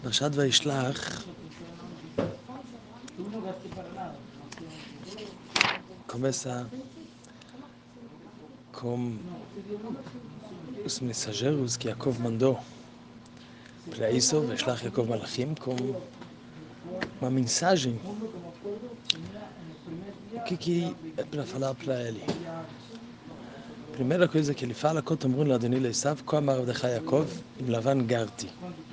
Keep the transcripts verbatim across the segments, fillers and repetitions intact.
פרשת וישלח começa com os mensageiros que Jacob mandou para isso, Veshlach Yaakov Malachim, com uma mensagem. O que que é para falar para ele? Primeira coisa que ele fala, Kot Amrun Ladoni Leisav, Ko Amar Avdecha Yaakov, Im Lavan Garti.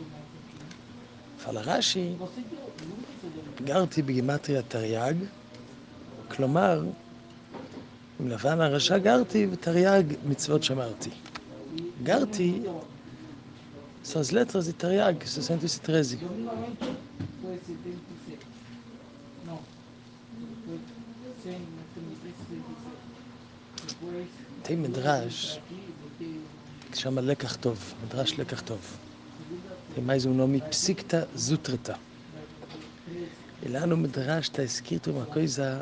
Fala Rashi, Garti בגימטריה תרי"ג, כלומר, עם לבן הרשע גרתי ותרי"ג מצוות שמרתי. גרתי, são as letras de תרי"ג, sessenta e treze. Tem Midrash que chama Lekach Tov, Midrash Lekach Tov. Tem mais um nome, Psikta Zutrata. E lá no Midrash está escrito uma coisa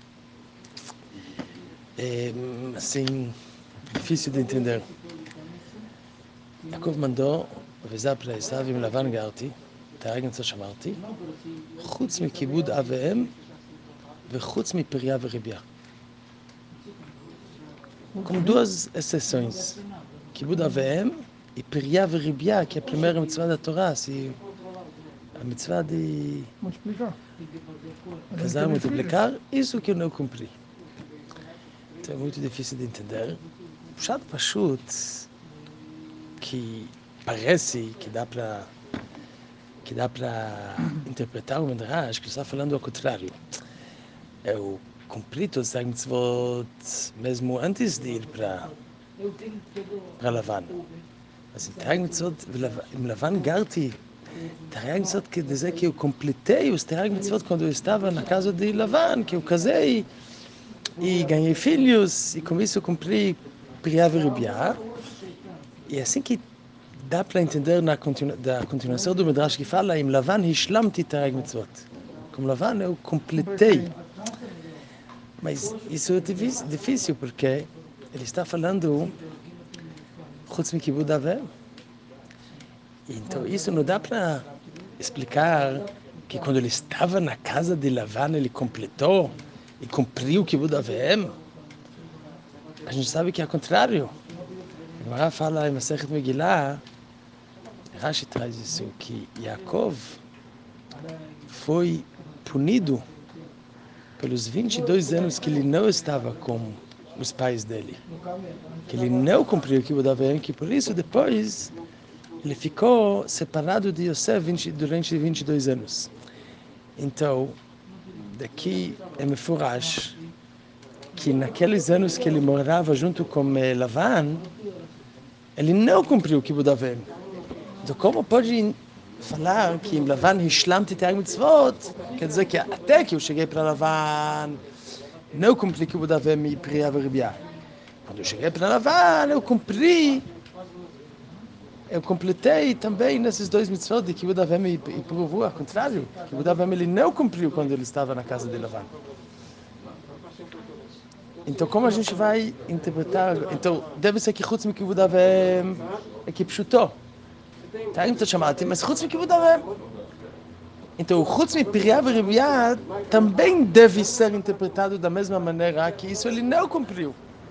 é, assim, difícil de entender. Yaakov mandou avisar para Esav עם לבן גרתי, תרי"ג מצוות שמרתי, חוץ מכיבוד אב ואם וחוץ מפריה וריביה. Com duas exceções, כיבוד אב ואם e פריה וריביה, que é a primeira mitzvah da Torá, se a mitzvah de multiplicar, casar e multiplicar, isso que eu não cumpri. Então é muito difícil de entender. Pshat Pashut, que parece que dá para que dá para interpretar o Midrash, que está falando ao contrário. Eu cumpri todas as mitzvot mesmo antes de ir para para Lavan. Assim, תרי"ג מצוות, עם לבן גרתי, תרי"ג מצוות quer dizer que eu completei os תרי"ג מצוות quando eu estava na casa de Lavan, que eu casei e ganhei filhos, e com isso eu cumpri Priá e Ribiá. E é assim que dá para entender na continu da continuação do Midrash que fala עם לבן השלמתי תרי"ג מצוות. Com Lavan eu completei. Mas isso é difícil porque ele está falando חוץ מכיבוד אב ואם. Então isso não dá para explicar que quando ele estava na casa de Lavan ele completou e cumpriu o כיבוד אב ואם. A gente sabe que é o contrário. A Gemara fala em Masechet Megillah, Rashi traz isso, que Yaakov foi punido pelos vinte e dois anos que ele não estava com os pais dele. Que ele não cumpriu o כיבוד אב ואם, que por isso depois ele ficou separado de Yosef vinte, durante vinte e dois anos. Então, daqui é mefurash que naqueles anos que ele morava junto com Lavan, ele não cumpriu o כיבוד אב ואם. Então, como pode falar que em Lavan השלמתי תרי"ג מצוות, quer dizer que até que eu cheguei para Lavan, não cumpri o כיבוד אב ואם e פריה וריביה. Quando eu cheguei para Lavan, eu cumpri, eu completei também nesses dois mitzvot de כיבוד אב ואם e provou ao contrário. כיבוד אב ואם ele não cumpriu quando ele estava na casa de Lavan. Então, como a gente vai interpretar? Então, deve ser que חוץ מכיבוד אב ואם é que pshuto. תרי"ג מצוות שמרתי, mas חוץ מכיבוד אב ואם. Então, חוץ מפריה וריביה também deve ser interpretado da mesma maneira que isso ele não cumpriu.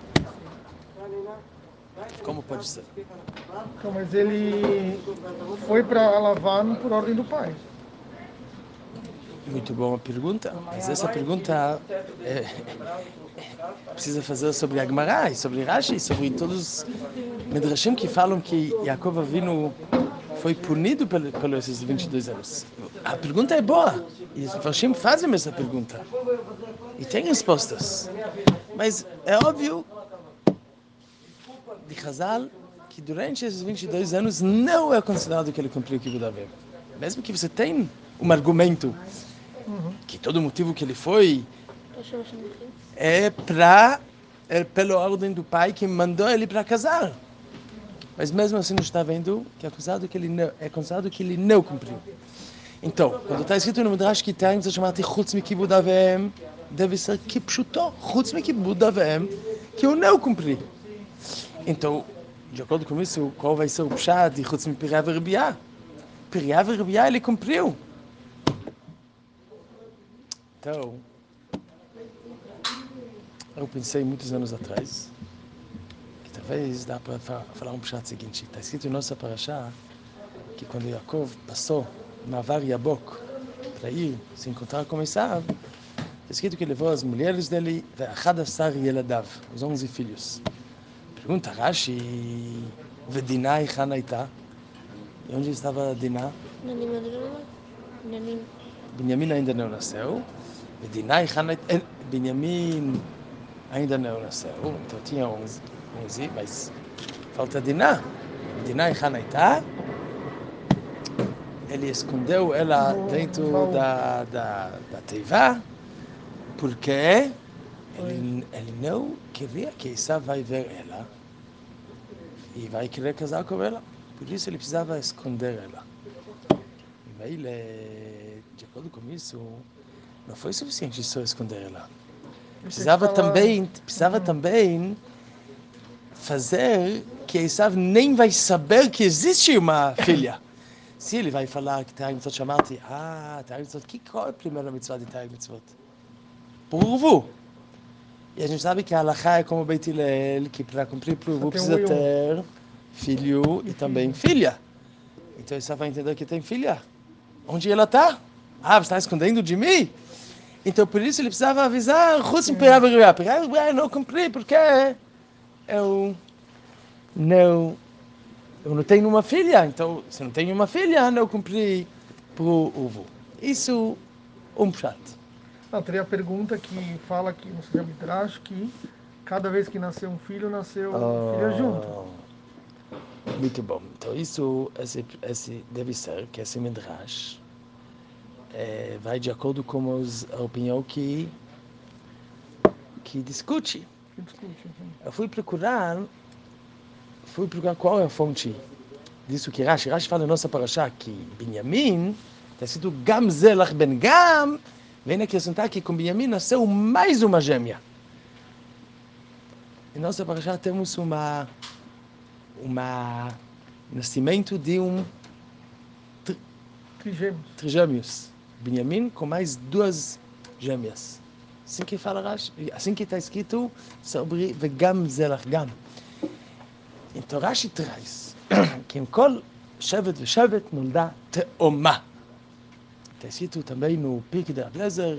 Como pode ser? Então, mas ele foi para Lavan por ordem do pai. Muito boa pergunta, mas essa pergunta é, precisa fazer sobre a Gemara, sobre Rashi, sobre todos os Midrashim que falam que Yaakov Avinu foi punido pelos pelo esses vinte e dois anos. A pergunta é boa, e os Midrashim fazem essa pergunta, e tem respostas, mas é óbvio de Chazal que durante esses vinte e dois anos não é considerado que ele cumpriu o כיבוד אב ואם. Mesmo que você tenha um argumento que todo motivo que ele foi é para é pela ordem do pai que mandou ele para casar, mas mesmo assim não está vendo que é considerado que ele não é considerado que ele não cumpriu. Então, quando está escrito no Midrash que tem que chamar de חוץ מכיבוד אב ואם, deve ser que pshuto, חוץ מכיבוד אב ואם, que eu não cumpri. Então, de acordo com isso, qual vai ser o pshat de חוץ מפריה וריביה? Periava e Rabiá, ele cumpriu. Então, eu pensei muitos anos atrás, que talvez dá para falar um pshat seguinte. Está escrito em nossa parashá que quando Yaakov passou Mavar Yabok para ir se encontrar com Esav, está escrito que levou as mulheres dele e Achadasar Yeladav, os onze filhos. Pergunta Rashi, Vedinah e Hanaitá, e onde estava Dinah? Benjamim ainda não nasceu. Vedinah e Hanaitá, Benjamim ainda não nasceu, então tinha onze, onze, mas falta Dinah. Dinah e Hanaitá, ele escondeu ela dentro da, da, da teivá, porque ele, ele não queria que Esav vai ver ela e vai querer casar com ela. Por isso ele precisava esconder ela. E ele, de acordo com isso, não foi suficiente só esconder ela. Precisava também, precisava também fazer que Esav nem vai saber que existe uma filha. Se ele vai falar que Tarek Mitzvot chamar-te, ah, Tarek Mitzvot, que qual é a primeira mitzvah de Tarek Mitzvot? Pruvo. E a gente sabe que a halakha é como Beit Hillel, que para cumprir pruvo precisa ter filho e também filha. Então Esav vai entender que tem filha. Onde ela está? Ah, você está escondendo de mim? Então por isso ele precisava avisar, Chutz Perav Rebiá. Perav Rebiá não cumpri, porque eu não, eu não tenho uma filha. Então, se não tenho uma filha, não cumpri pro uvo. Isso, um pshat. Não, teria a pergunta que fala que no Shem Midrash que cada vez que nasceu um filho, nasceu oh. filha junto. Muito bom. Então isso, esse, esse deve ser que esse Midrash é, vai de acordo com os, a opinião que que discute. Que discute sim. Eu fui procurar, fui procurar qual é a fonte disso que Rashi. Rashi fala na nossa parashá que Benjamim está escrito Gam Zelach Ben Gam, vem acrescentar que com Benjamim nasceu mais uma gêmea. Em nossa parashá temos uma uma nascimento de um tri, trigêmeos. trigêmeos. Benjamim com mais duas gêmeas. Assim que fala Rashi, assim que está escrito sobre Vegam Zelach Gam. Então Rashi traz que em Kol Shevet Veshevet nolda Teoma. Está escrito também no Pirkei de Rav Lezer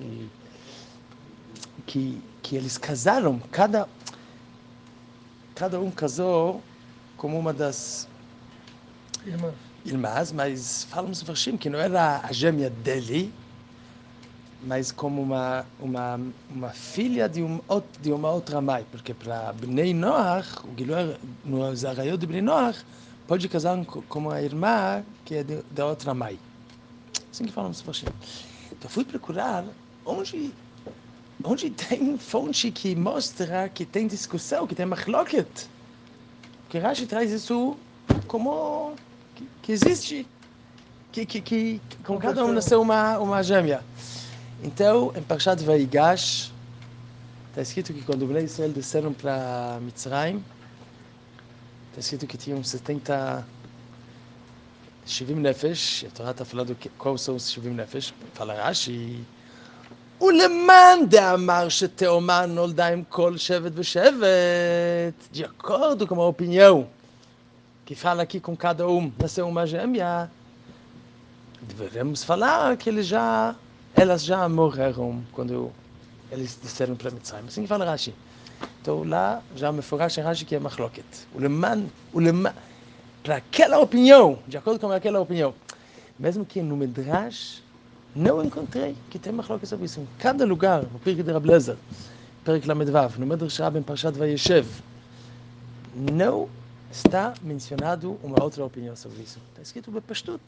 que que eles casaram, cada cada um casou como uma das irmãs, irmãs, mas falamos Farshim que não era a gêmea dele, mas como uma uma uma filha de um de uma outra mãe, porque para Bnei Noach, o Gilor no Zarayot de Bnei Noach, pode casar com a irmã que é de, da outra mãe. Assim que falamos Farshim. Então fui procurar onde onde tem fonte que mostra que tem discussão, que tem machloket. Que Rashi traz isso como que, que existe, que, que, que com cada um nasceu uma, uma gêmea. Então, em Parshat Vaigash, está escrito que quando os Bnei Israel desceram para Mitzrayim, está escrito que tinham setenta, שבעים nefesh, a Torá está falando que, quais são os שבעים nefesh, fala Rashi, ולמאן דאמר שתאומה נולדה עם כל שבט ושבט, de acordo com a opinião que fala aqui com cada um nasceu uma gêmea, devemos falar que eles já, elas já morreram quando eles disseram para Mitzrayim. Assim que fala Rashi. Então lá já me forash em Rashi que é machloket. ולמאן, ולמאן, para aquela opinião, de acordo com aquela opinião, mesmo que no Midrash não encontrei que tem machloket sobre isso. Em cada lugar, no Pirkei de Rav Lezer, Perek Lamed Vav, no Midrash Rabbah em Parshat Vayeshev, não está mencionado uma outra opinião sobre isso. Está escrito bepashtut.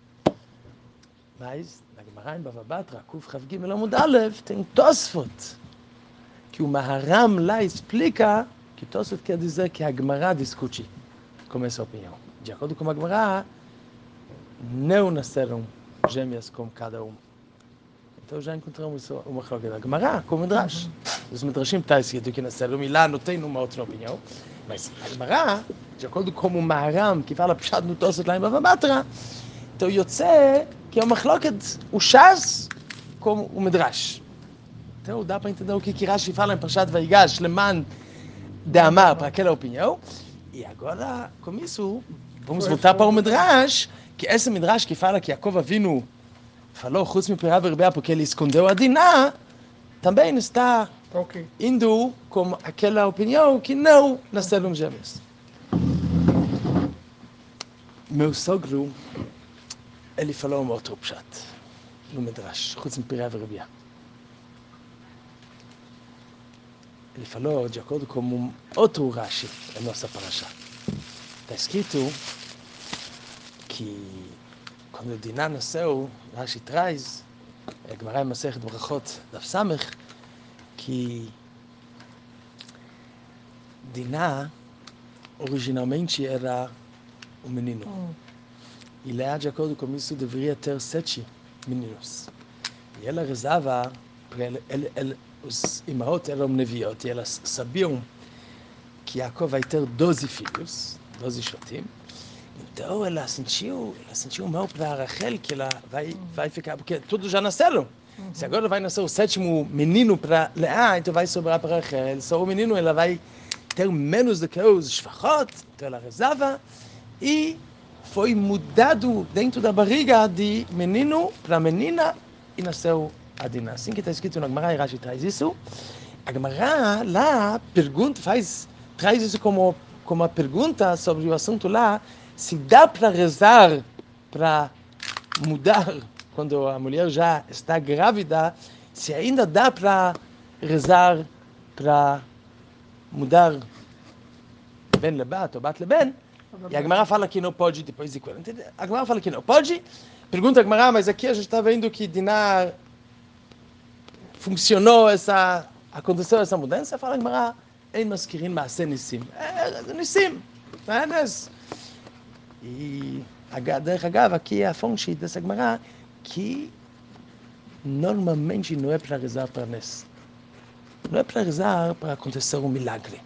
Mas, na Gemara em Bava Batra, Kuf Chav Gimel Amud Aleph, tem Tosfot, que o Maharam lá explica que Tosfot quer dizer que a Gemara discute com essa opinião. De acordo com a Gemara, não nasceram gêmeas como cada um. Então já encontramos uma coloca da Gemara, com o Midrash. Os Midrashim está escrito que nasceram, e lá não tem uma outra opinião. Mas a Gemara, de acordo com o Maharam, que fala Pshat no Tosfot lá em Bava Batra, Então yotze que é uma מחלוקת, o Shas como o Midrash. Então dá para entender o que que Rashi fala em Parshat Vayigash, Leman de Amar, para aquela opinião. E agora, com isso, vamos voltar para o Midrash, que esse Midrash que fala que Yaakov Avinu falou, chutz mipirá verbeá, porque ele escondeu a Diná, também está okay. indo com aquela opinião que não nasceram gêmeos. Meu sogro, ele falou um outro pshat no Midrash, chutz mipirá verbeá. Ele falou de acordo com um outro Rashi na nossa parasha. Está escrito que quando Diná nasceu, Rashi traz, a Gemara em Masechet Brachot Daf Samech, que Diná originalmente era um menino. Hum. E Leá, de acordo com isso, deveria ter sete meninos. E ela rezava para ele, ele, ele os imaot eram neviot, e elas sabiam que Yaakov vai ter doze filhos, doze shotim. Então ela sentiu, ela sentiu mal para Rachel, que ela vai, uhum. vai ficar, porque todos já nasceram. Uhum. Se agora vai nascer o sétimo menino para Leá, então vai sobrar para Rachel. Só o menino ela vai ter menos do que os shfachot, então ela rezava, e foi mudado dentro da barriga de menino para menina, e nasceu a Diná. Assim que está escrito na Gemara, Rashi traz isso. A Gemara lá pergunta, faz, traz isso como, como uma pergunta sobre o assunto lá, se dá para rezar, para mudar, quando a mulher já está grávida, se ainda dá para rezar, para mudar ben lebat ou bat leben, e a Gemara fala que não pode depois de quarenta. A Gemara fala que não pode. Pergunta a Gemara, mas aqui a gente está vendo que Diná funcionou essa, aconteceu essa mudança. Fala a Gemara, אין מזכירים מעשה ניסים. ניסים, נס. E, דרך אגב, aqui é a fonte dessa Gemara, que normalmente não é para rezar para Nes. Não é para rezar para acontecer um milagre.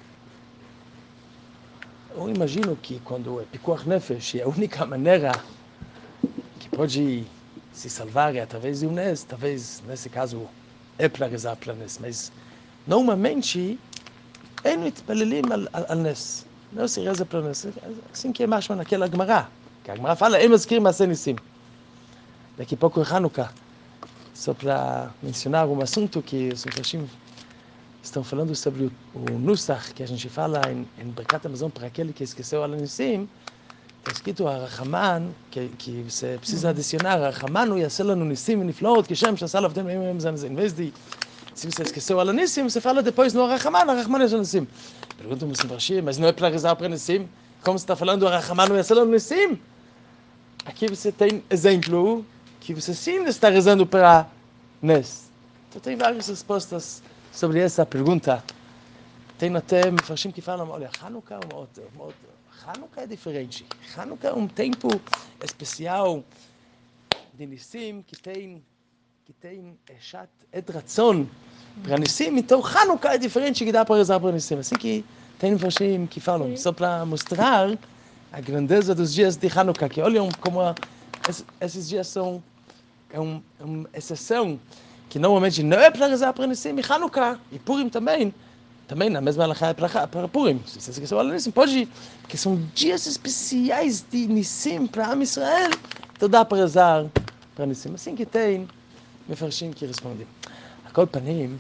Eu imagino que quando é pikuach nefesh, é a única maneira que pode se salvar é através de um Nes, talvez nesse caso é para rezar para Nes, mas normalmente é no itpalelim al Nes. Não se reza para Nes. Assim que é mais naquela Gemara. Que a Gemara fala, é mazkir ma'aseh nisim. Daqui a pouco é Hanukkah. Só para mencionar um assunto que os Mefashim estão falando sobre o, o Nusach, que a gente fala em, em Birkat Hamazon para aquele que esqueceu al Nisim. Está escrito a Rachaman, que, que você precisa adicionar, Rachaman o yaseh lanu nisim niflaot, kishem shasal avdem meim meim zanazim. Em vez de, se você esqueceu al Nisim, você fala depois no Rachaman, Rachaman yaseh Nisim. Pergunta o Mefashim, mas não é para rezar para Nisim? Como você está falando, Rachaman o yaseh lanu nisim? Aqui você tem exemplo que você sim está rezando para Nes. Então tem várias respostas sobre essa pergunta. Tem até Mefashim que falam, olha, Hanukkah é uma outra, uma outra. Hanukkah é diferente. Hanukkah é um tempo especial de Nissim que tem que tem Eshat et Ratzon para Nissim. Então Hanukkah é diferente que dá para rezar para Nissim. Assim que tem Mefashim que falam, sim, só para mostrar a grandeza dos dias de Hanukkah, que olham como a, esses dias são é um, uma exceção, que normalmente não é para rezar para Nissim, e Hanukkah, e Purim também, também na mesma alahá é para, para Purim. Se você esqueceu de Nissim, pode ir, porque são dias especiais de Nissim para Am Israel, então dá para rezar para Nissim. Assim que tem Mefarshim que respondem. A kol panim,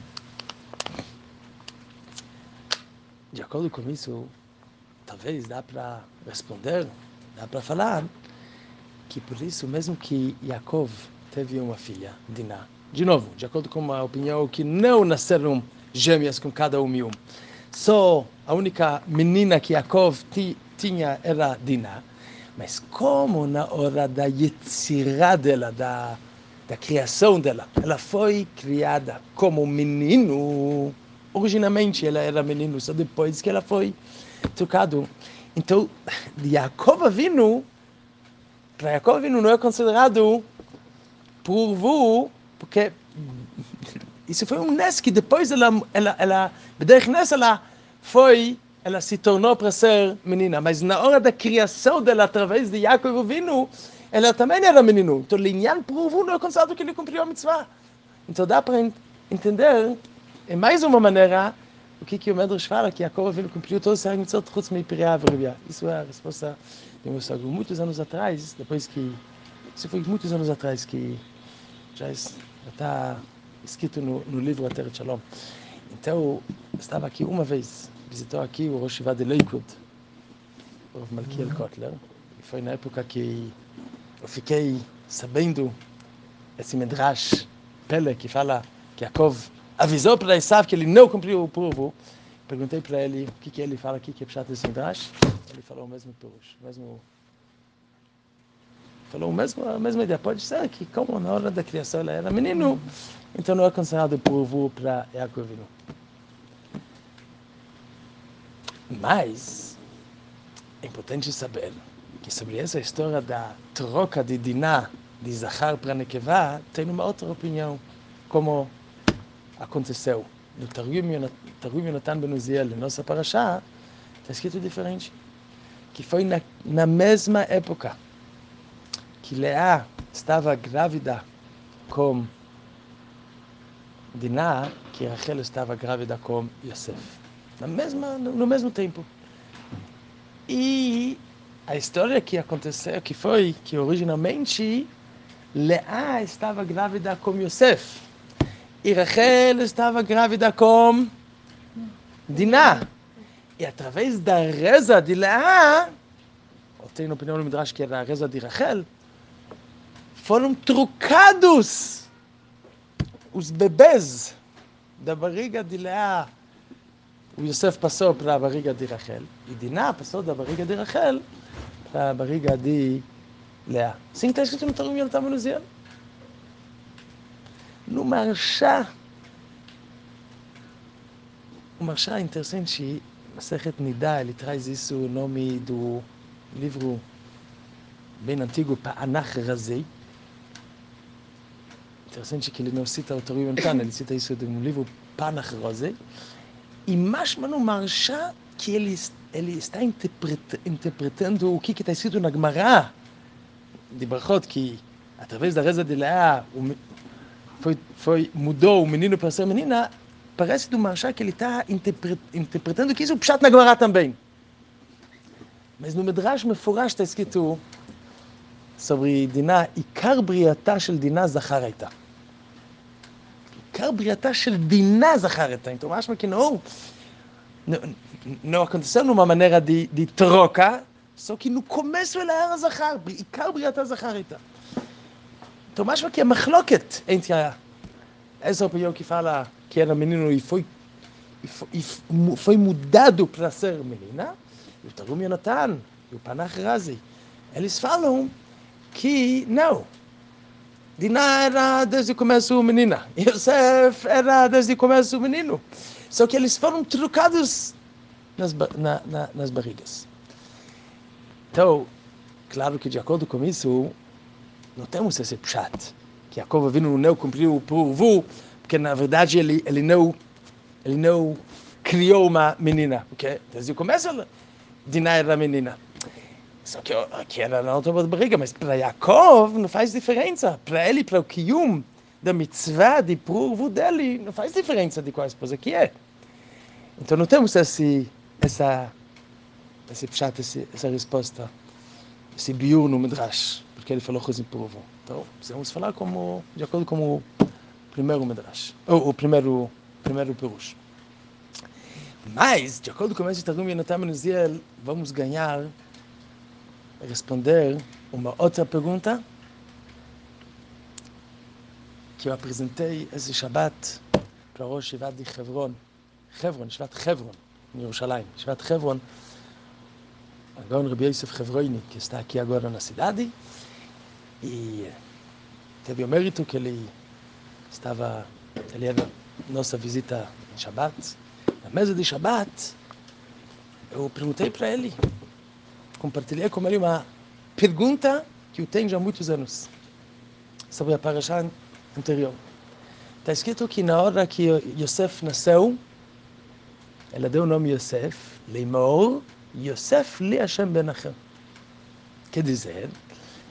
de acordo com isso, talvez dá para responder, dá para falar, que por isso mesmo que Yaakov teve uma filha, Diná. De novo, de acordo com a opinião que não nasceram gêmeas com cada um e um. Só a única menina que Yaakov tinha era Diná. Mas como na hora da yetzirá dela, da, da criação dela, ela foi criada como menino, originalmente ela era menino, só depois que ela foi trocado. Então, Yaakov Avinu, para Yaakov Avinu não é considerado purvo, porque isso foi um nes que depois ela, ela, ela, bederich nes ela foi, ela se tornou para ser menina, mas na hora da criação dela através de Yaakov Avinu, Ele também era menino. Então, Linyan Pruvu não é considerado que ele cumpriu a mitzvah. Então, dá para entender, em mais uma maneira, o que, que o Medrash fala, que Yaakov Avinu cumpriu todos os mitzvot, chutz meipirei v'rivia. Isso é a resposta de meu sogro. Muitos anos atrás, depois que... Isso foi muitos anos atrás que já está escrito no, no livro Ateret Shalom. Então, estava aqui uma vez, visitou aqui o Rosh Yeshiva de Lakewood, o Rav Malkiel Kotler, e foi na época que eu fiquei sabendo esse Medrash Pele, que fala que Yaakov avisou para Esav que ele não cumpriu o povo. Perguntei para ele o que, que ele fala aqui, que é pshat desse Medrash. Ele falou o mesmo Purush, o mesmo... Falou o mesmo, a mesma ideia. Pode ser que, como na hora da criação ele era menino, então não é considerado povo para Yaakov Avinu. Mas é importante saber que sobre essa história da troca de Diná de Zachar para Nekevá tem uma outra opinião, como aconteceu no Targum Yonatan ben Uziel, na nossa parashá, está escrito diferente, que foi na, na mesma época que Leá estava grávida com Diná, que Rachel estava grávida com Yosef. Na mesma, no, no mesmo tempo. E a história que aconteceu, que foi que originalmente Leá estava grávida com Yosef e Rachel estava grávida com Diná. E através da reza de Leá, ou tem na opinião do Midrash que era a reza de Rachel, foram trocados os bebês da barriga de Leá. O Yosef passou para a barriga de Rachel e Diná passou da barriga de Rachel para a barriga de Leá. Sim, está escrito no Targum Yonatan ben Uziel. No Marsha, o Marsha é interessante, Masechet Nida, ele traz isso, o nome do livro bem antigo, Pa'anach Razei. Interessante que ele não cita o Targum Yonatan, ele cita isso de um livro Pa'anach Razei. E mashma no Marsha que ele, ele está interpret, interpretando o que está escrito na Gemara de Brachot, que através da reza de Leá foi, foi, mudou o menino para ser menina. Parece do Marsha que ele está interpre, interpretando que isso é o pshat na Gemara também. Mas no Midrash Meforash está escrito sobre Diná, Ikar briata shel Diná zachar הייתה. Ikar briata shel Diná zachar הייתה. Então, acho que não, não, não aconteceu numa maneira de, de troca, só que no começo ela era zachar, Ikar briata zachar הייתה. Então, acho que é machloket entre a essa opinião que fala que era menino e foi, e foi, e foi mudado para ser menina, e o Targum Yonatan, e o Pa'anach Razei, eles falam que não, Diná era desde o começo menina, Yosef era desde o começo menino, só que eles foram trocados nas, na, na, nas barrigas. Então, claro que de acordo com isso, não temos esse pshat, que Yaakov Avinu não cumpriu o povo, porque na verdade ele, ele, não, ele não criou uma menina, porque desde o começo Diná era menina. Só que aqui era na outra barriga, mas para Yaakov não faz diferença. Para ele, para o Kiyum da mitzvah de povo dele, não faz diferença de qual esposa que é. Então não temos esse, essa, esse pshat, esse, essa resposta, esse biur no Midrash, porque ele falou coisa em povo. Então, precisamos falar como, de acordo com o primeiro Midrash, ou o primeiro, primeiro Perush. Mas, de acordo com esse Targum Yonatan ben Uziel, vamos ganhar, responder uma outra pergunta que eu apresentei esse Shabbat para o Rosh Yeshiva de Hebron, Hebron, Shabbat Hebron, em Jerusalém. Shabbat Hebron, agora o Rabbi Yosef Hebroni, que está aqui agora na cidade, e teve o mérito que ele estava, ele era nossa visita em Shabbat. Na mesa de Shabbat, eu perguntei para ele, compartilhei com ele uma pergunta que eu tenho já há muitos anos, sobre a parashá anterior. Está escrito que na hora que Yosef nasceu, ela deu o nome Yosef, Leimor, Yosef li Hashem ben Achem. Quer dizer,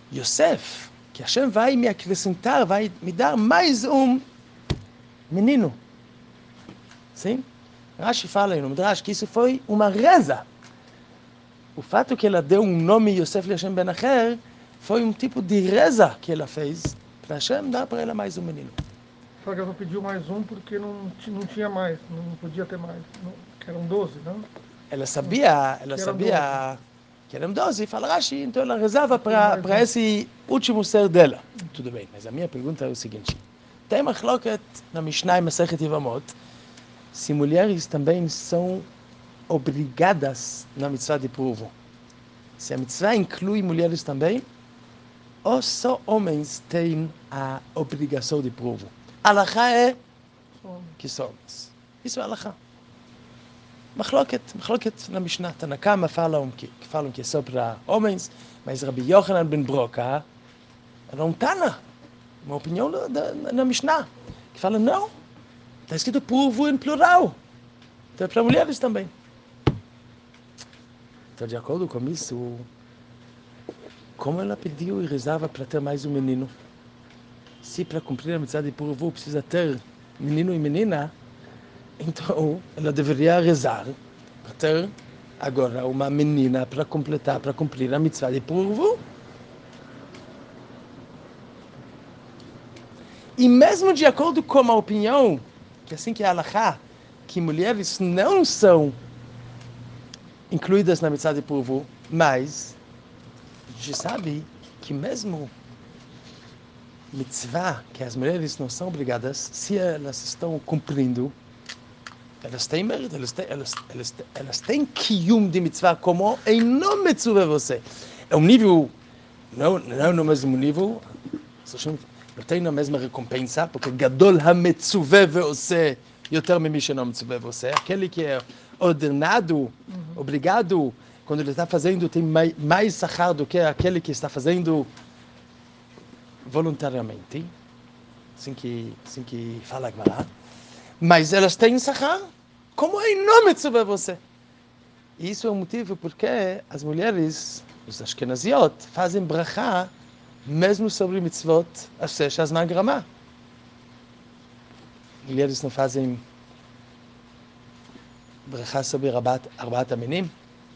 Yosef, que Hashem vai me acrescentar, vai me dar mais um menino. Sim? Rashi fala aí no Midrash que isso foi uma reza. O fato que ela deu um nome Yosef Hashem Ben Acher foi um tipo de reza que ela fez para Hashem dar para ela mais um menino. Só que ela pediu mais um porque não, não tinha mais, não podia ter mais. Não, que eram doze, não? Ela sabia, ela que sabia que eram doze, fala Rashi, então ela rezava para para esse último ser dela. Tudo bem, mas a minha pergunta é o seguinte: tem machloket na Mishnah e Masechet Yevamot se mulheres também são obrigadas na mitzvah de pruvo. Se a mitzvah inclui mulheres também, ou só homens têm a obrigação de pruvo. Alachá é que só homens. Isso é alachá. Machloket, machloket na Mishnah. Tanakama falam que, falam que é só para homens, mas Rabbi Yochanan ben Broca era um Tana, uma opinião da, da, na Mishnah, que fala, não, está escrito pruvo em plural. Então é para mulheres também. Então, de acordo com isso, como ela pediu e rezava para ter mais um menino? Se para cumprir a mitzvah de pruvo precisa ter menino e menina, então ela deveria rezar para ter agora uma menina para completar, para cumprir a mitzvah de pruvo. E mesmo de acordo com a opinião, que assim que é a halachá, que mulheres não são incluídas na mitzvah de pruvo, mas a gente sabe que mesmo mitzvah, que as mulheres não são obrigadas, se elas estão cumprindo, elas têm mérito, elas têm, elas, elas, elas têm kiyum de mitzvah, como em não mitzvah você. É um nível, não, não no mesmo nível, não tem na mesma recompensa, porque gadol ha-mitzvah você, yoter mimi she'no mitzvah você, aquele que é ordenado, uhum. obrigado, quando ele está fazendo, tem mais, mais sachar do que aquele que está fazendo voluntariamente, assim que, assim que fala a Gemara, mas elas têm sachar, como é em nome de você. E isso é o motivo porque as mulheres, os ashkenaziot, fazem brachá mesmo sobre mitzvot, asher shazman gramá. Mulheres não fazem brachá sobre arbaat aminim,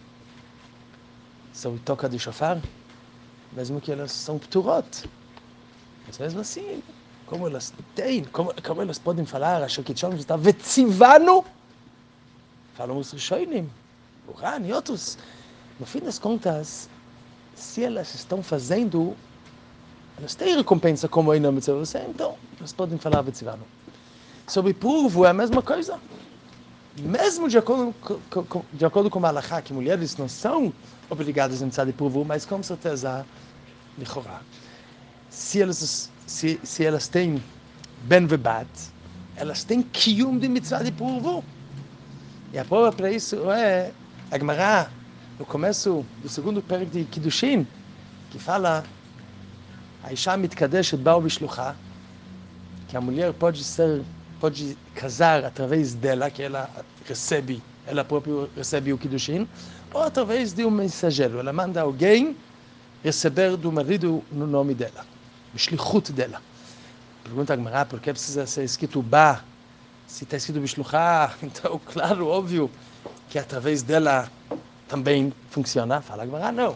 sobre toca de shofar, mesmo que elas são pturot. Mas mesmo assim, como elas têm, como, como elas podem falar, acho que Shalom está vetzivano, falam os rishonim, Uran e outros. No fim das contas, se elas estão fazendo, elas têm recompensa como em nome de você, então elas podem falar vetzivano. Sobre pruvo é a mesma coisa. Mesmo de acordo com, com, de acordo com a halachá, que mulheres não são obrigadas a mitzvah de pruvo, mas com certeza, lichorá. Se elas, se, se elas têm ben vebat, elas têm kiyum de mitzvah de pruvo. E a prova para isso é a Gemara, no começo do segundo perek de Kiddushin, que fala a Isha mitkadeshet ba'u bishlucha, que a mulher pode ser, pode casar através dela, que ela recebe, ela própria recebe o Kiddushin, ou através de um mensageiro. Ela manda alguém receber do marido no nome dela, bishlichut dela. Pergunta a Gemara, por que precisa ser escrito ba? Se está escrito bishluchá, então, claro, óbvio, que através dela também funciona. Fala a Gemara, não.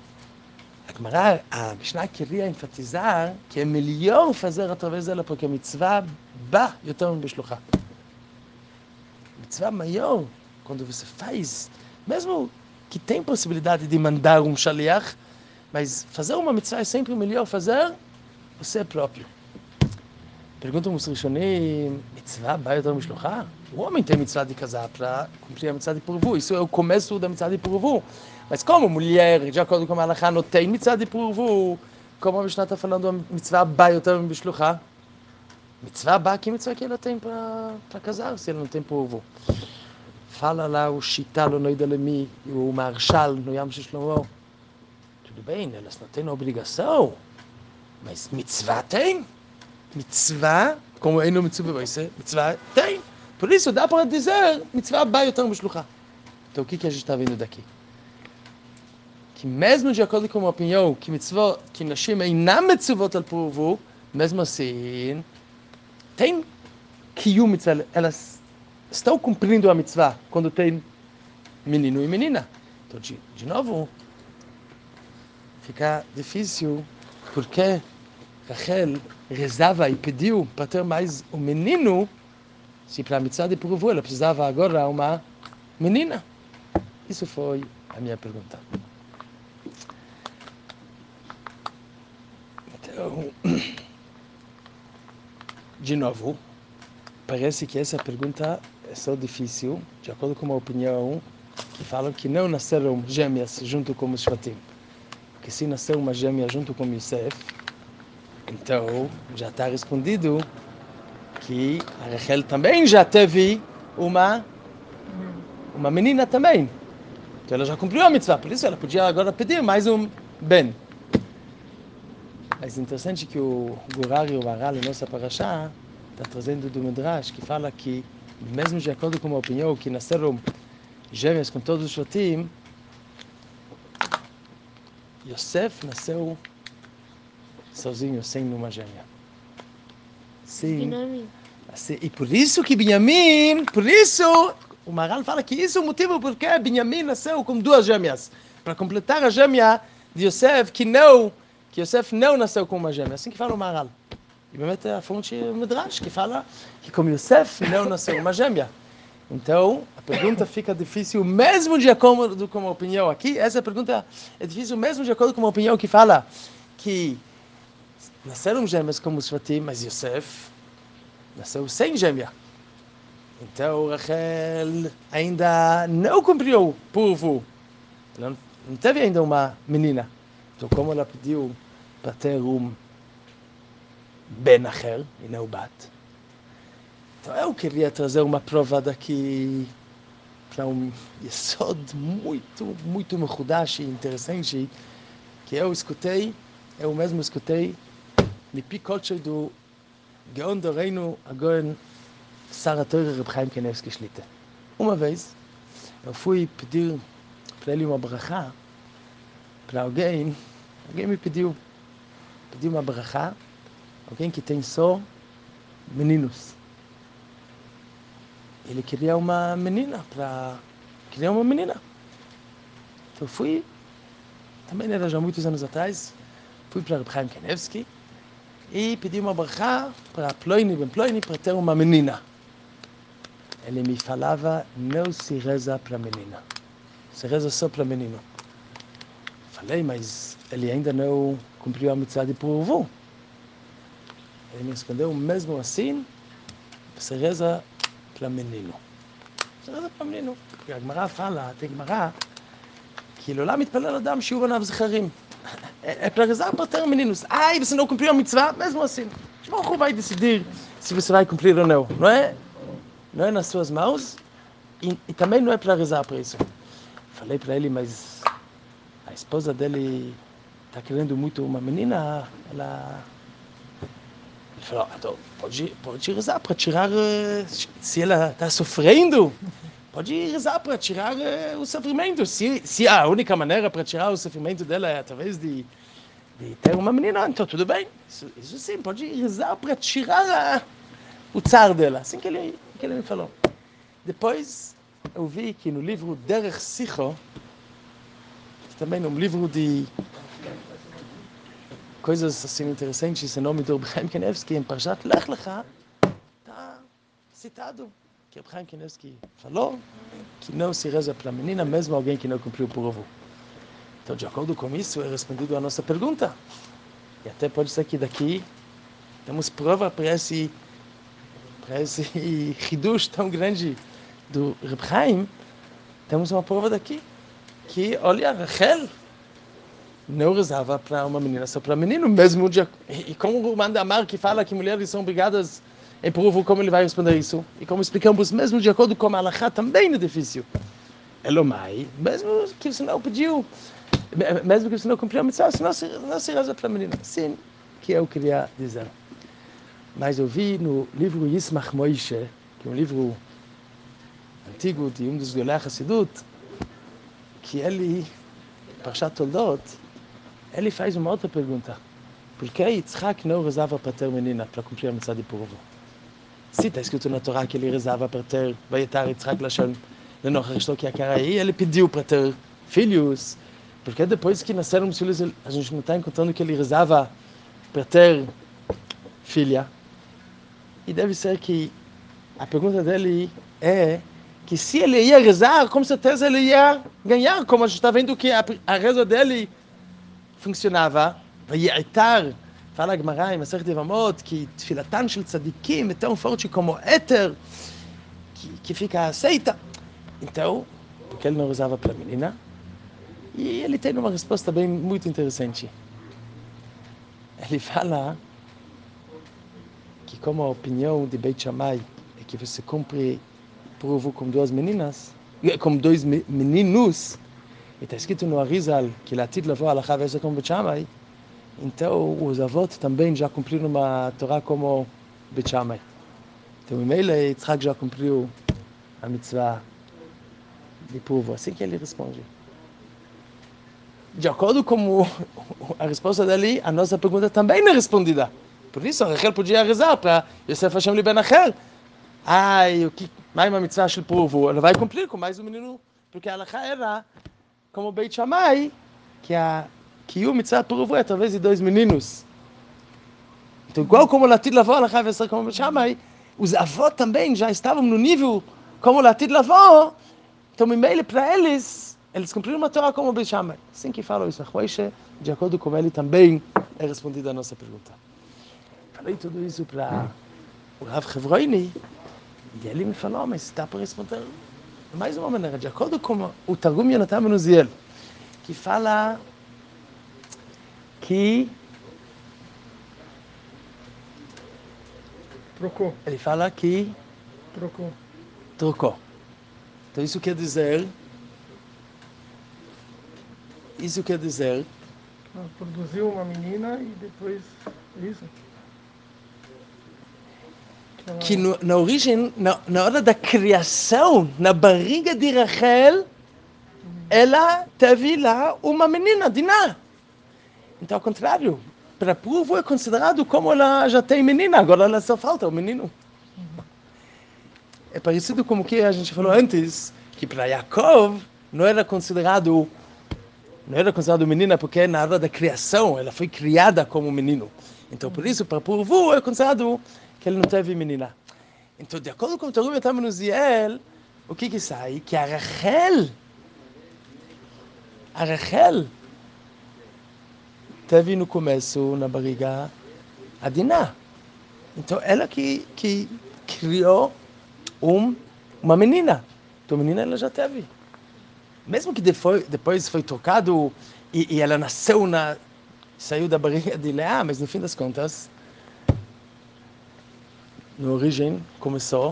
A Gemara, a Mishnah queria enfatizar que é melhor fazer através dela, porque a mitzvah ba yoter bishluchá. Mitzvah maior, quando você faz, mesmo que tem possibilidade de mandar um shaliach, mas fazer uma mitzvah é sempre melhor fazer você próprio. Perguntam os rishonim, mitzvah ba yoter bishluchá? O homem tem mitzvah de casar para cumprir a mitzvah de pruvu. Isso é o começo da mitzvah de pruvu. Mas como mulher, de acordo com a halachá, não tem mitzvah de pruvu, como a Mishnah está falando, a mitzvah ba yoter bishluchá? Mitzvah ba, que mitzvah que ela tem para casar, se ela não tem pruvu? Fala lá o Shita lo noida lemi, o Marshal no Yam Shlomo. Tudo bem, elas não têm obrigação, mas mitzvah tem. Mitzvah, como é no mitzvah, vai ser mitzvah tem. Por isso dá para dizer mitzvah ba yoter bishluchá. Então o que que a gente está vendo daqui? que mesmo de acordo com a opinião que mitzvot, que nashim einam mitzvot al pruvu, mesmo assim, tem kiyum mitzvah, elas estão cumprindo a mitzvah quando tem menino e menina. Então, de, de novo, fica difícil, porque Rachel rezava e pediu para ter mais um menino, se para a mitzvah de pruvu ela precisava agora uma menina. Isso foi a minha pergunta. Então, de novo, parece que essa pergunta é só difícil, de acordo com uma opinião que falam que não nasceram gêmeas junto com os Shvatim. Porque se nasceu uma gêmea junto com Yosef, então já está respondido que a Rachel também já teve uma, uma menina também. Então ela já cumpriu a mitzvah, por isso ela podia agora pedir mais um ben. Mas é interessante que o Gurari, o Maharal, em nossa parashá, está trazendo do Midrash, que fala que, mesmo de acordo com a opinião, que nasceram gêmeas com todos os Shvatim, Yosef nasceu sozinho, sem uma gêmea. Sim. Assim, e por isso que Binyamin, por isso, o Maharal fala que isso é o motivo porque Binyamin nasceu com duas gêmeas. Para completar a gêmea de Yosef, que não, que Yosef não nasceu com uma gêmea. Assim que fala o Maharal. E realmente é a fonte Midrash que fala que como Yosef não nasceu uma gêmea. Então, a pergunta fica difícil, mesmo de acordo com a opinião aqui. Essa pergunta é difícil, mesmo de acordo com a opinião que fala que nasceram gêmeas como os Shvatim, mas Yosef nasceu sem gêmea. Então, Rachel ainda não cumpriu o purvu. Não, não teve ainda uma menina. Então, como ela pediu para ter um ben acher, e não bat. Então, eu queria trazer uma prova daqui para um yesod muito, muito mechudash e interessante, que eu escutei, eu mesmo escutei, de Picolche do Gaon do Reino, agora Sara Torah Reb Chaim Kanievsky Shlita. Uma vez, eu fui pedir para ele uma brachá, para alguém, alguém me pediu, pediu uma brachá, alguém que tem só meninos. Ele queria uma menina, para queria uma menina. Então eu fui, também era já muitos anos atrás, fui para Reb Chaim Kanievsky e pedi uma brachá para Ploini ben Ploini para ter uma menina. Ele me falava, não se reza para menina, se reza só para menino. Falei, mas ele ainda não cumpriu a mitzvah de purvu. Ele me respondeu, mesmo assim, se reza para menino. Se reza para menino. Porque a Gemara fala, tem Gemara, que לעולם מתפלל אדם שיהיו בניו זכרים. É para rezar para ter meninos. Ai, você não cumpriu a mitzvah? Mesmo assim. O vai decidir se você vai cumprir ou não. Não é? Não é nas suas mãos. E, e também não é para rezar para isso. Falei para ele, mas a esposa dele está querendo muito uma menina. Ela... Ele falou, então, pode, pode rezar para tirar... Se ela está sofrendo, pode rezar para tirar o sofrimento. Se, se a única maneira para tirar o sofrimento dela é através de, de ter uma menina, então tudo bem. Isso, isso sim, pode rezar para tirar a, o tsar dela. Assim que ele, que ele me falou. Depois, eu vi que no livro Derech Sicho, também um livro de coisas assim interessantes, em nome do Reb Chaim Kanievsky, em Parshat Lech Lecha, está citado que Reb Chaim Kanievsky falou que não se reza para a menina, mesmo alguém que não cumpriu o purvu. Então, de acordo com isso, é respondido a nossa pergunta. E até pode ser que daqui temos prova para esse, para esse hidush tão grande do Reb Chaim. Temos uma prova daqui, que, olha, Rachel não rezava para uma menina, só para menino, mesmo de... E como o Manda Amar que fala que mulheres são obrigadas em purvu, como ele vai responder isso? E como explicamos, mesmo de acordo com a Halachá, também é difícil. Elomai, mesmo que você não pediu, mesmo que você não cumpriu a mitzvah, não se, não se reza para a menina. Sim, que eu queria dizer. Mas eu vi no livro Yismach Moishe, que é um livro antigo de um dos Golei Hassidut, que ele Parashat Toldot, ele faz uma outra pergunta. Por que Yitzhak não rezava para ter menina, para cumprir a mitzvah de povo? Se está escrito na Torá que ele rezava para ter Vayetar Yitzhak Lashon Lenoch Rishto que a cara aí, ele pediu para ter filhos. Porque depois que nasceram os filhos, a gente não está encontrando que ele rezava para ter filha. E deve ser que a pergunta dele é que se ele ia rezar, com certeza ele ia ganhar, como a gente está vendo que a, a reza dele funcionava. Vayetar, fala a Gemara em Masechet Yevamot, que tfilatan shel tzadikim é tão forte como éter, que, que fica aceita. Então, porque ele não rezava para a menina? E ele tem uma resposta bem muito interessante. Ele fala que como a opinião de Beit Shammai é que você cumpre povo com duas meninas, com dois meninos, e está escrito no Arizal que Latid lavou a Halachá veja como Beit Shammai, então os avós também já cumpriram uma Torá como Beit Shammai. Então, o Meile Yitzhak já cumpriu a mitzvah de povo. Assim que ele responde. De acordo com a resposta dele, a nossa pergunta também não é respondida. Por isso, Rachel podia rezar para Yosef Hashem Liben Acher. Ai, o que mais uma mitzvah do povo? Ela vai cumprir com mais um menino, porque a halakha era como Beit Shammai, que a que o mitzvah do povo é através de dois meninos. Então, igual como o Latid lavou, a halakha vai ser como Beit Shammai, os avós também já estavam no nível como o Latid lavou. Então, o e-mail para eles, eles cumpriram uma Torá como Beit Shammai. Assim que fala isso, de acordo com ele, também é respondida a nossa pergunta. Falei tudo isso para o Rav Chevroini, e ele me falou, mas está para responder de mais uma maneira, de acordo com o Targum Yonatan ben Uziel, que fala que Trocou. ele fala que Trocou. trocou. Então isso quer dizer isso quer dizer Ah, produziu uma menina e depois isso. que no, na origem, na, na hora da criação, na barriga de Rachel, ela teve lá uma menina, Diná. Então, ao contrário, para o povo é considerado como ela já tem menina, agora ela só falta o menino. É parecido com o que a gente falou antes, que para Yaakov não era considerado não era considerado menina porque na hora da criação ela foi criada como menino. Então, por isso, para o povo é considerado que ele não teve menina. Então, de acordo com o Targum Yonatan ben Uziel, o que que sai? Que a Rachel, a Rachel teve no começo, na barriga, a Diná. Então, ela que, que criou um, uma menina. Então, a menina ela já teve. Mesmo que depois, depois foi trocado e, e ela nasceu, na, saiu da barriga de Leá, mas no fim das contas, na origem, começou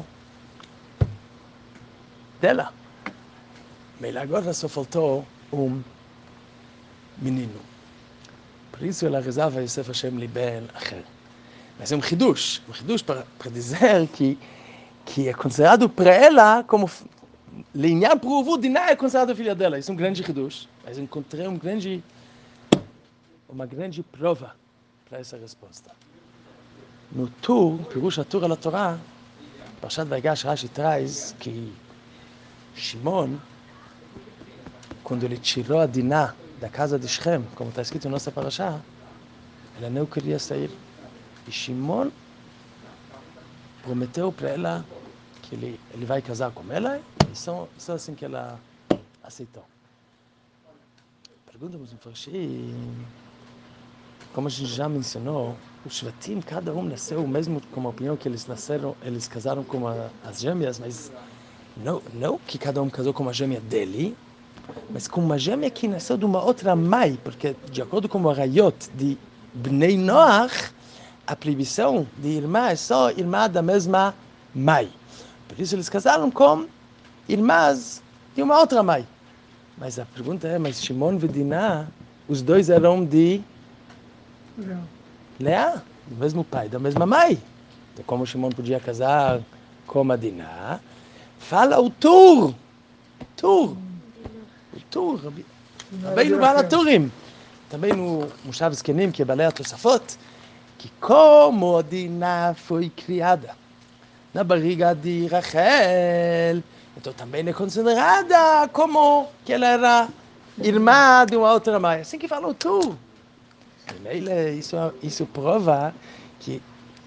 dela. Mas agora só faltou um menino. Por isso ela rezava Yosef Hashem Liben Acher. Mas é um chidush, um chidush para, para dizer que, que é considerado para ela como linhar para o avô, Diná é considerado a filha dela. Isso é um grande chidush. Mas encontrei um grande, uma grande prova para essa resposta. No Tur, Pirush HaTur al Torá, Parashat Vaigash Rashi traz que Shimon, quando ele tirou a Diná da casa de Shem, como está escrito na nossa parashá, ela não queria sair. E Shimon prometeu para ela que ele, ele vai casar com ela, e só, só assim que ela aceitou. Perguntamos no Farshim, como a gente já mencionou, os Shvatim, cada um nasceu mesmo com a opinião que eles nasceram, eles casaram com a, as gêmeas, mas não, não que cada um casou com a gêmea dele, mas com uma gêmea que nasceu de uma outra mãe, porque de acordo com o Arayot de Bnei Noach, a proibição de irmã é só irmã da mesma mãe. Por isso eles casaram com irmãs de uma outra mãe. Mas a pergunta é, mas Shimon e Diná, os dois eram de Leão. Leá, do mesmo pai, da mesma mãe. Então como Shimon podia casar com a Diná? Fala o Tur, Tur, o Tur, também no Baal HaTurim, também no Mushav Zkenim, que é Balei HaTosafot, que como Dinah foi criada na barriga de Rachel, então também é considerada como que ela era irmã de uma outra mãe. Assim que falou tu. Isso, isso prova que,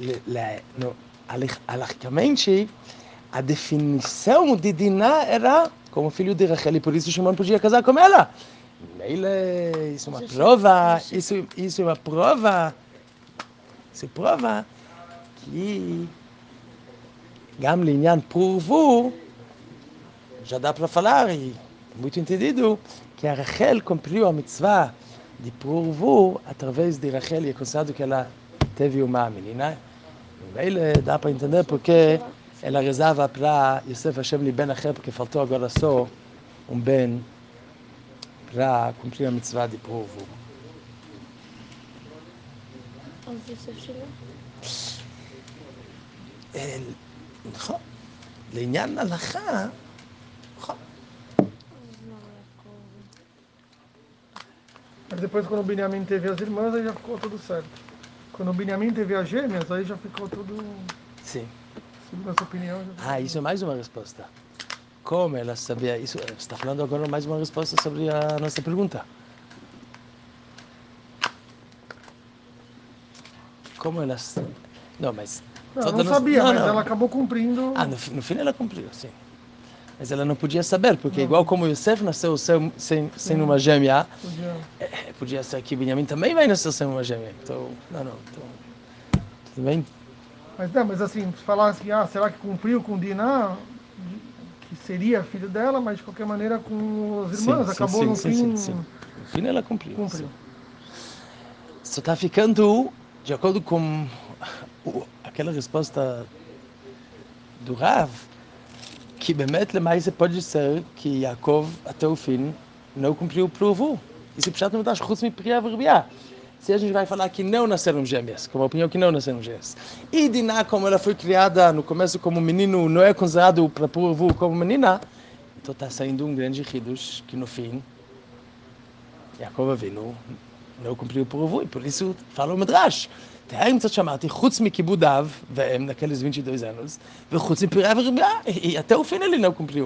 alahicamente, a definição de Dinah era como filho de Rachel, e por isso Shimon podia casar com ela. Isso é uma prova, isso, isso é uma prova, isso prova que גם לעניין פרו ורבו, já dá para falar, e muito entendido, que a Rachel cumpriu a mitzvah de pru ורבו através de Rachel, e é considerado que ela teve uma menina. E ele dá para entender porque ela rezava para Yosef Hashem li ben acher, porque faltou agora só um ben para cumprir a mitzvah de pru ורבו. אז יוסף שלו? נכון. לעניין הלכה, נכון. Mas depois, quando o Benjamim teve as irmãs, aí já ficou tudo certo. Quando o Benjamim teve as gêmeas, aí já ficou tudo... Sim. Segundo a sua opinião... Já ah, isso é mais uma resposta. Como ela sabia isso? Você está falando agora mais uma resposta sobre a nossa pergunta. Como ela... Não, mas... Não, eu não sabia, não, mas não. Ela acabou cumprindo... Ah, no, no fim ela cumpriu, sim. Mas ela não podia saber, porque não. Igual como Yosef nasceu sem, sem, sem uma gêmea, podia. É, podia ser que Benjamim também vai nascer sem uma gêmea. Então, não, não. Então, tudo bem? Mas não, mas assim, se falar assim, ah, será que cumpriu com Dinah, que seria filho dela, mas de qualquer maneira com as irmãs, sim, acabou sim, no sim, fim... Sim, sim. No fim ela cumpriu. Cumpriu. Só está ficando, de acordo com aquela resposta do Rav, que באמת למעשה pode ser que Yaakov até o fim não cumpriu o pru ורבו. Isso precisa não dar חוץ מפריה ורבייה. Se a gente vai falar que não nasceram gêmeas, como a opinião que não nasceram gêmeas. E Dinah, como ela foi criada no começo como menino, não é considerado para pru ורבו como menina, então está saindo um grande hidush que no fim Yaakov Avinu não cumpriu o pru ורבו, e por isso fala o Midrash. תאר קצת שמעתי, חוץ מכיבוד אב ואם, naqueles vinte e dois anos, וחוץ מפריה ורבייה, e até o fim ele não cumpriu.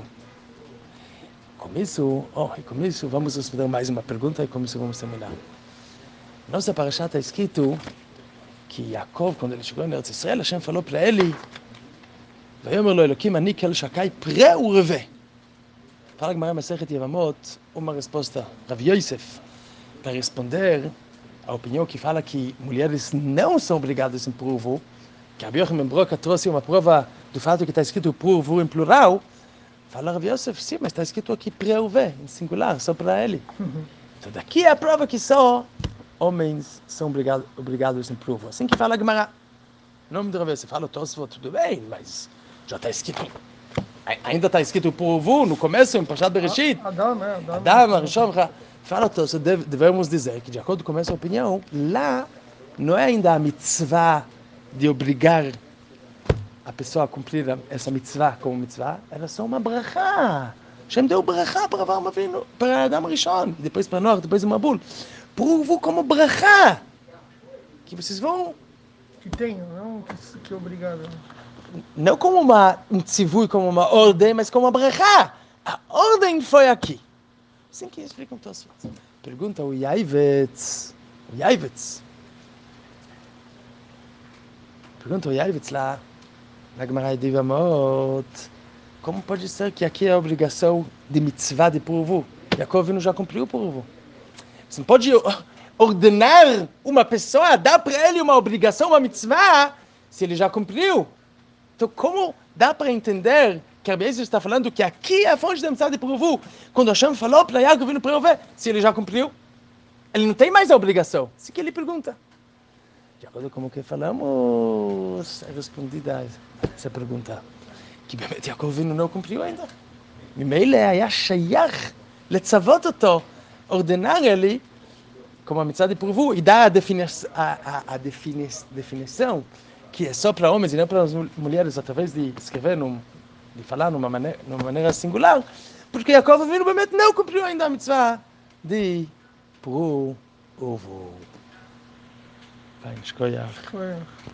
Com isso, oh, e com isso vamos responder mais uma pergunta e com isso vamos terminar. Nossa parasha está escrito que Yaakov, quando ele chegou em Eretz Israel, Hashem falou para ele, ויאמר לו אלוקים, אני כל שקי פרה ורבה. Fala a Gemara Masechet Yevamot, uma resposta, Rav Yosef, para responder a opinião que fala que mulheres não são obrigadas em pru ורבו, que Rav Yochanan ben Broca trouxe uma prova do fato que está escrito pru ורבו em plural, fala Rav Yosef, sim, mas está escrito aqui prea ורבה, em singular, só para ele. Então daqui é a prova que só homens são obrigado, obrigados em pru ורבו. Assim que fala a Gemara. Em nome de Rav Yosef, fala o Tosfot, tudo bem, mas já está escrito, ainda está escrito pru ורבו no começo, em Parashat Bereshit. Adam, né? Adam, Adam, Arishon, fala Tosfot, devemos dizer que de acordo com essa opinião, lá não é ainda a mitzvah de obrigar a pessoa a cumprir essa mitzvah como mitzvah, era só uma brachá. Hashem deu brachá para Avraham Avinu, para Adam Arishon, e depois para Noach, depois o Mabul. Pru ורבו como brachá. Que vocês vão... Que tem, não que, que é obrigado. Não como uma, um tzivui, como uma ordem, mas como uma brachá. A ordem foi aqui. Assim que explicam todos. Pergunta o Yaivetz. O Yaivetz. Pergunta o Yaivetz lá, na Gemara de Yevamot, como pode ser que aqui é a obrigação de mitzvah de pru ורבו? Yaakov Avinu já cumpriu o pru ורבו. Você não pode ordenar uma pessoa, dar para ele uma obrigação, uma mitzvah, se ele já cumpriu. Então, como dá para entender que a Bíblia está falando que aqui é a fonte da mitzvah de pru ורבו? Quando Hashem falou para Yaakov Avinu para ver se ele já cumpriu, ele não tem mais a obrigação. Isso que ele pergunta. De acordo com o que falamos, é respondida essa pergunta. Que באמת Yaakov Avinu não cumpriu ainda. ממילא היה שייך לצוות אותו, ordenar ele como a mitzvah de pru ורבו, e dar a, defini a, a, a defini definição que é só para homens e não para as mulheres, através de escrever, num, de falar numa maneira, numa maneira singular, porque Yaakov Avinu באמת não cumpriu ainda a mitzvah Di, Pro, Ovo. Fein, Shkoyach. Foi.